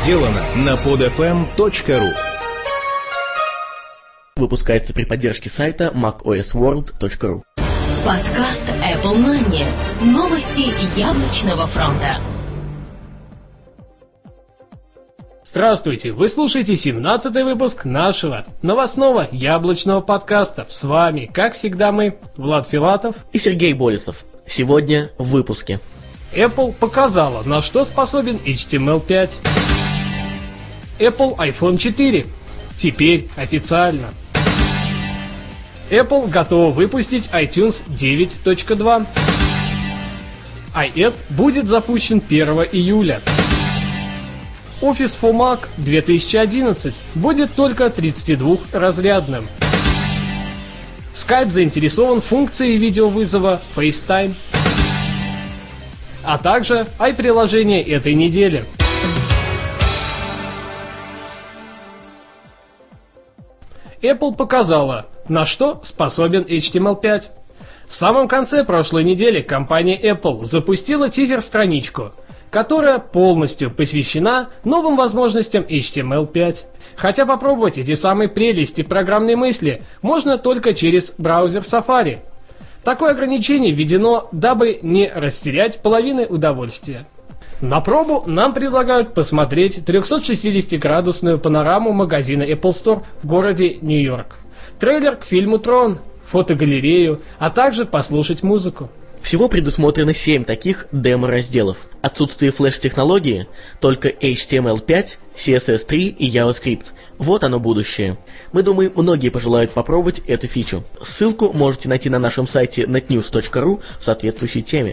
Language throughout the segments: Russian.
сделано на podfm.ru. Выпускается при поддержке сайта macosworld.ru. Подкаст Apple Money. Новости яблочного фронта. Здравствуйте! Вы слушаете 17-й выпуск нашего новостного яблочного подкаста. С вами, как всегда, мы, Влад Филатов и Сергей Болесов. Сегодня в выпуске. Apple показала, на что способен HTML5. Apple iPhone 4. Теперь официально. Apple готова выпустить iTunes 9.2. iAd будет запущен 1 июля. Office for Mac 2011 будет только 32-разрядным. Skype заинтересован функцией видеовызова FaceTime. А также i-приложение этой недели. Apple показала, на что способен HTML5. В самом конце прошлой недели компания Apple запустила тизер-страничку, которая полностью посвящена новым возможностям HTML5. Хотя попробовать эти самые прелести программной мысли можно только через браузер Safari. Такое ограничение введено, дабы не растерять половины удовольствия. На пробу нам предлагают посмотреть 360-градусную панораму магазина Apple Store в городе Нью-Йорк, трейлер к фильму «Трон», фотогалерею, а также послушать музыку. Всего предусмотрено 7 таких демо-разделов. Отсутствие флеш-технологии, только HTML5, CSS3 и JavaScript. Вот оно будущее. Мы думаем, многие пожелают попробовать эту фичу. Ссылку можете найти на нашем сайте netnews.ru в соответствующей теме.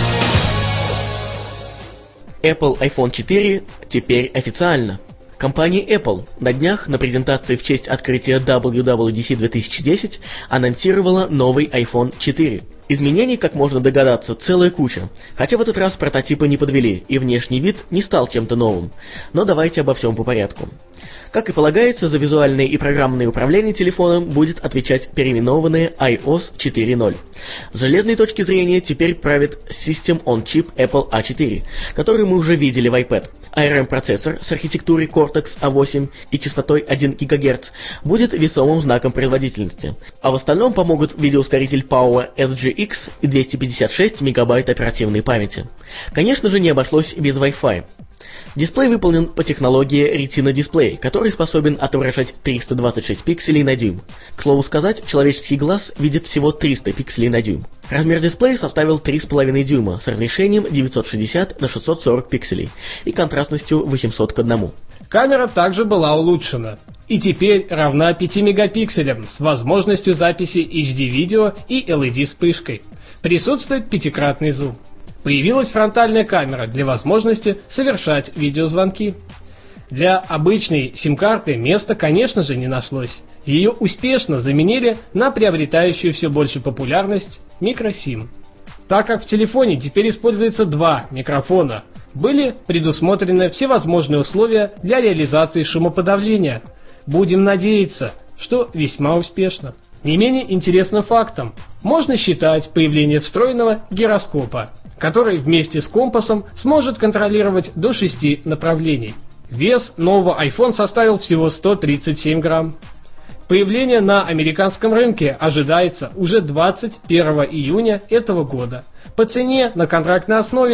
Apple iPhone 4 теперь официально. Компания Apple на днях на презентации в честь открытия WWDC 2010 анонсировала новый iPhone 4. Изменений, как можно догадаться, целая куча, хотя в этот раз прототипы не подвели, и внешний вид не стал чем-то новым. Но давайте обо всем по порядку. Как и полагается, за визуальное и программное управление телефоном будет отвечать переименованная iOS 4.0. С железной точки зрения теперь правит System on Chip Apple A4, который мы уже видели в iPad. ARM-процессор с архитектурой Cortex A8 и частотой 1 ГГц будет весомым знаком производительности, а в остальном помогут видеоускоритель Power SGX и 256 МБ оперативной памяти. Конечно же, не обошлось без Wi-Fi. Дисплей выполнен по технологии Retina Display, который способен отображать 326 пикселей на дюйм. К слову сказать, человеческий глаз видит всего 300 пикселей на дюйм. Размер дисплея составил 3,5 дюйма с разрешением 960 на 640 пикселей и контрастностью 800 к 1. Камера также была улучшена и теперь равна 5 мегапикселям с возможностью записи HD-видео и LED-вспышкой. Присутствует 5-кратный зум. Появилась фронтальная камера для возможности совершать видеозвонки. Для обычной сим-карты места, конечно же, не нашлось. Ее успешно заменили на приобретающую все больше популярность микросим. Так как в телефоне теперь используется 2 микрофона, были предусмотрены всевозможные условия для реализации шумоподавления. Будем надеяться, что весьма успешно. Не менее интересным фактом можно считать появление встроенного гироскопа, который вместе с компасом сможет контролировать до 6 направлений. Вес нового iPhone составил всего 137 грамм. Появление на американском рынке ожидается уже 21 июня этого года. По цене на контрактной основе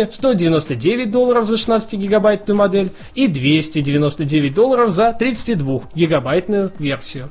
$199 за 16-гигабайтную модель и $299 за 32-гигабайтную версию.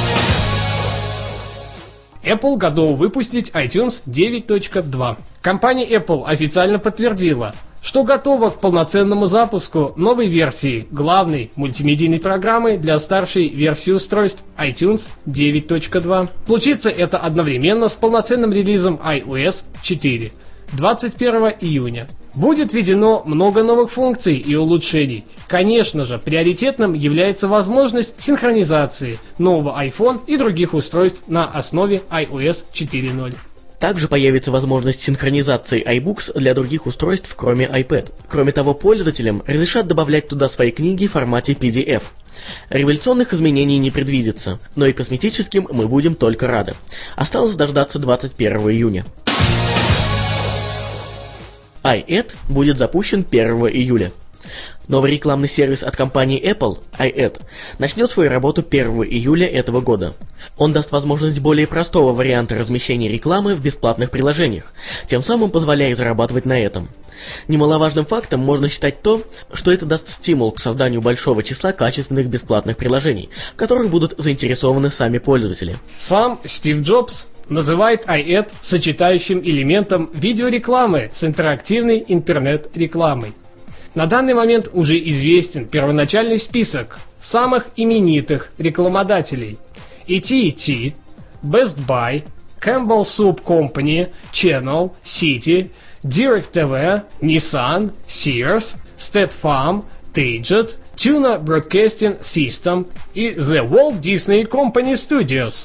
Apple готова выпустить iTunes 9.2. Компания Apple официально подтвердила, что готова к полноценному запуску новой версии главной мультимедийной программы для старшей версии устройств iTunes 9.2. Случится это одновременно с полноценным релизом iOS 4 21 июня. Будет введено много новых функций и улучшений. Конечно же, приоритетным является возможность синхронизации нового iPhone и других устройств на основе iOS 4.0. Также появится возможность синхронизации iBooks для других устройств, кроме iPad. Кроме того, пользователям разрешат добавлять туда свои книги в формате PDF. Революционных изменений не предвидится, но и косметическим мы будем только рады. Осталось дождаться 21 июня. iAd будет запущен 1 июля. Новый рекламный сервис от компании Apple, iAd, начнет свою работу 1 июля этого года. Он даст возможность более простого варианта размещения рекламы в бесплатных приложениях, тем самым позволяя зарабатывать на этом. Немаловажным фактом можно считать то, что это даст стимул к созданию большого числа качественных бесплатных приложений, в которых будут заинтересованы сами пользователи. Сам Стив Джобс называет iAd сочетающим элементом видеорекламы с интерактивной интернет-рекламой. На данный момент уже известен первоначальный список самых именитых рекламодателей: AT&T, Best Buy, Campbell Soup Company, Channel, City, DirecTV, Nissan, Sears, State Farm, Target, Tuna Broadcasting System и The Walt Disney Company Studios.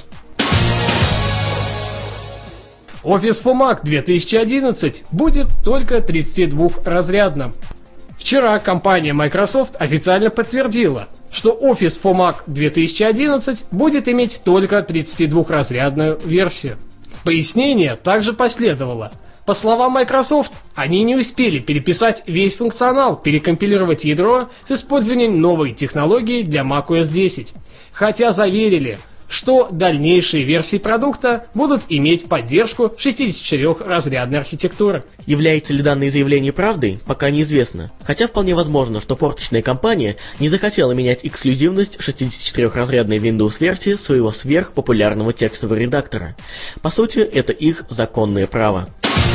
Office for Mac 2011 будет только 32-разрядным. Вчера компания Microsoft официально подтвердила, что Office for Mac 2011 будет иметь только 32-разрядную версию. Пояснение также последовало. По словам Microsoft, они не успели переписать весь функционал, перекомпилировать ядро с использованием новой технологии для macOS 10, хотя заверили, что дальнейшие версии продукта будут иметь поддержку 64-разрядной архитектуры. Является ли данное заявление правдой, пока неизвестно, хотя вполне возможно, что форточная компания не захотела менять эксклюзивность 64-разрядной Windows-версии своего сверхпопулярного текстового редактора. По сути, это их законное право.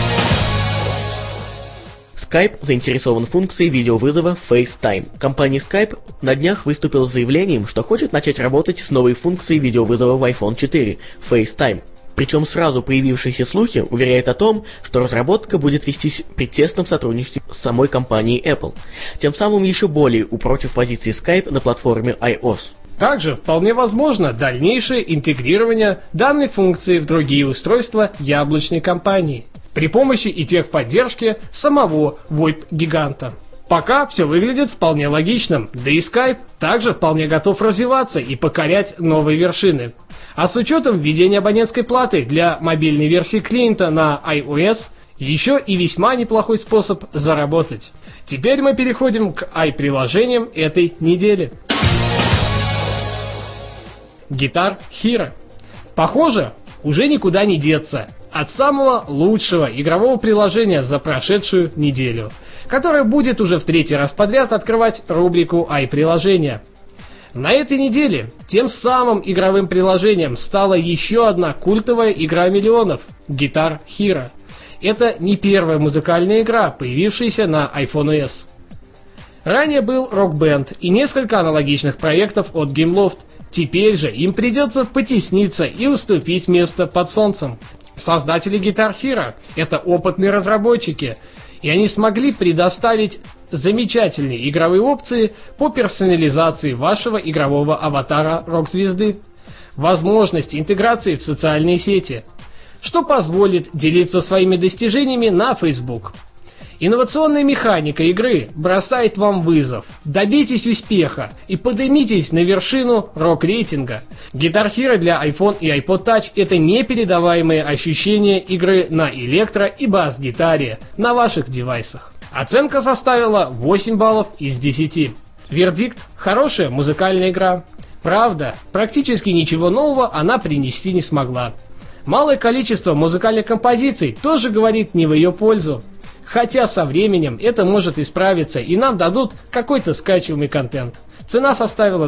Skype заинтересован функцией видеовызова FaceTime. Компания Skype на днях выступила с заявлением, что хочет начать работать с новой функцией видеовызова в iPhone 4 FaceTime. Причем сразу появившиеся слухи уверяют о том, что разработка будет вестись при тесном сотрудничестве с самой компанией Apple, тем самым еще более упрочив позиции Skype на платформе iOS. Также вполне возможно дальнейшее интегрирование данной функции в другие устройства яблочной компании при помощи и техподдержки самого VoIP-гиганта. Пока все выглядит вполне логичным, да и Skype также вполне готов развиваться и покорять новые вершины. А с учетом введения абонентской платы для мобильной версии клиента на iOS, еще и весьма неплохой способ заработать. Теперь мы переходим к i-приложениям этой недели. Guitar Hero. Похоже, уже никуда не деться от самого лучшего игрового приложения за прошедшую неделю, которое будет уже в 3-й раз подряд открывать рубрику i-приложения. На этой неделе тем самым игровым приложением стала еще одна культовая игра миллионов – Guitar Hero. Это не первая музыкальная игра, появившаяся на iPhone OS. Ранее был Rock Band и несколько аналогичных проектов от Gameloft. Теперь же им придется потесниться и уступить место под солнцем. Создатели Guitar Hero – это опытные разработчики, и они смогли предоставить замечательные игровые опции по персонализации вашего игрового аватара рок-звезды, возможность интеграции в социальные сети, что позволит делиться своими достижениями на Facebook. Инновационная механика игры бросает вам вызов. Добейтесь успеха и поднимитесь на вершину рок-рейтинга. Guitar Hero для iPhone и iPod Touch – это непередаваемые ощущения игры на электро- и бас-гитаре на ваших девайсах. Оценка составила 8 баллов из 10. Вердикт – хорошая музыкальная игра. Правда, практически ничего нового она принести не смогла. Малое количество музыкальных композиций тоже говорит не в ее пользу. Хотя со временем это может исправиться и нам дадут какой-то скачиваемый контент. Цена составила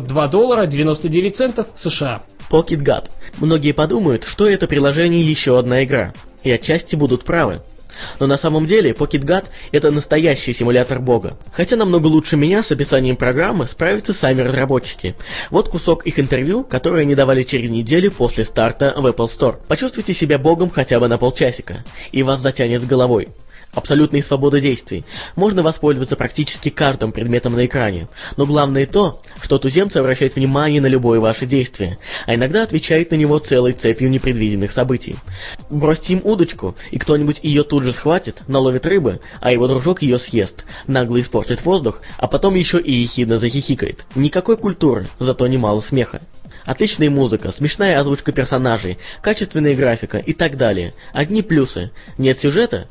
$2.99 США. Pocket God. Многие подумают, что это приложение еще одна игра, и отчасти будут правы. Но на самом деле Pocket God — это настоящий симулятор бога. Хотя намного лучше меня с описанием программы справятся сами разработчики. Вот кусок их интервью, которое они давали через неделю после старта в Apple Store. Почувствуйте себя богом хотя бы на полчасика, и вас затянет с головой. Абсолютная свобода действий. Можно воспользоваться практически каждым предметом на экране. Но главное то, что туземцы обращают внимание на любое ваше действие, а иногда отвечают на него целой цепью непредвиденных событий. Бросьте им удочку, и кто-нибудь ее тут же схватит, наловит рыбы, а его дружок ее съест, нагло испортит воздух, а потом еще и ехидно захихикает. Никакой культуры, зато немало смеха. Отличная музыка, смешная озвучка персонажей, качественная графика и так далее. Одни плюсы. Нет сюжета?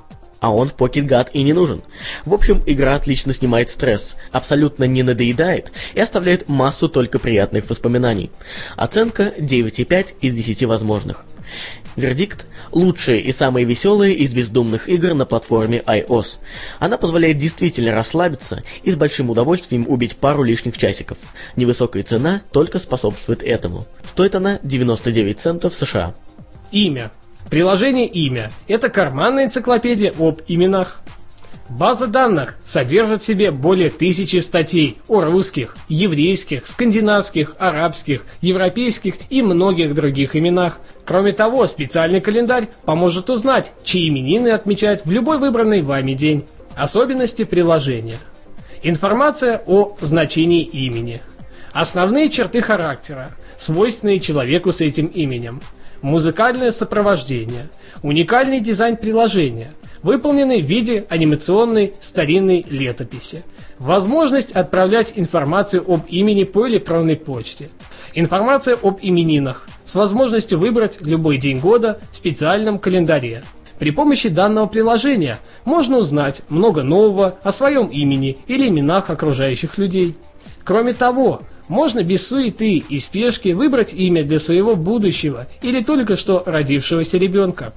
а он в Pocket Guard и не нужен. В общем, игра отлично снимает стресс, абсолютно не надоедает и оставляет массу только приятных воспоминаний. Оценка 9,5 из 10 возможных. Вердикт – лучшая и самая веселая из бездумных игр на платформе iOS. Она позволяет действительно расслабиться и с большим удовольствием убить пару лишних часиков. Невысокая цена только способствует этому. Стоит она 99 центов США. Имя. Приложение «Имя» — это карманная энциклопедия об именах. База данных содержит в себе более 1000 статей о русских, еврейских, скандинавских, арабских, европейских и многих других именах. Кроме того, специальный календарь поможет узнать, чьи именины отмечают в любой выбранный вами день. Особенности приложения. Информация о значении имени. Основные черты характера, свойственные человеку с этим именем. Музыкальное сопровождение, уникальный дизайн приложения, выполненный в виде анимационной старинной летописи, возможность отправлять информацию об имени по электронной почте, информация об именинах с возможностью выбрать любой день года в специальном календаре. При помощи данного приложения можно узнать много нового о своем имени или именах окружающих людей. Кроме того, можно без суеты и спешки выбрать имя для своего будущего или только что родившегося ребенка.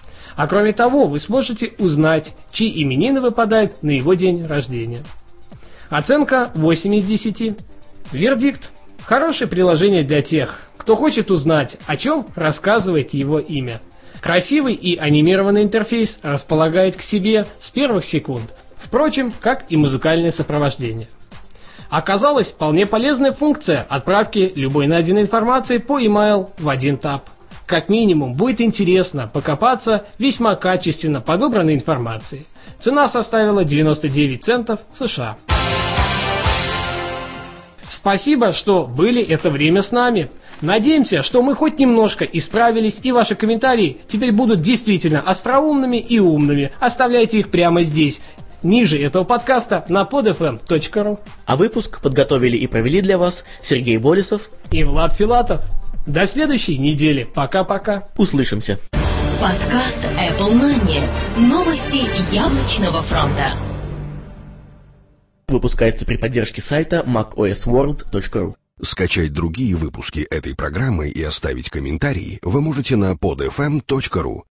А кроме того, вы сможете узнать, чьи именины выпадают на его день рождения. Оценка 8 из 10. Вердикт. Хорошее приложение для тех, кто хочет узнать, о чем рассказывает его имя. Красивый и анимированный интерфейс располагает к себе с первых секунд, впрочем, как и музыкальное сопровождение. Оказалась вполне полезная функция отправки любой найденной информации по email в один тап. Как минимум, будет интересно покопаться в весьма качественно подобранной информации. Цена составила 99 центов США. Спасибо, что были это время с нами. Надеемся, что мы хоть немножко исправились, и ваши комментарии теперь будут действительно остроумными и умными. Оставляйте их прямо здесь, ниже этого подкаста на podfm.ru. А выпуск подготовили и провели для вас Сергей Болесов и Влад Филатов. До следующей недели. Пока-пока. Услышимся. Подкаст Apple Money. Новости яблочного фронта. Выпускается при поддержке сайта macosworld.ru. Скачать другие выпуски этой программы и оставить комментарии вы можете на podfm.ru.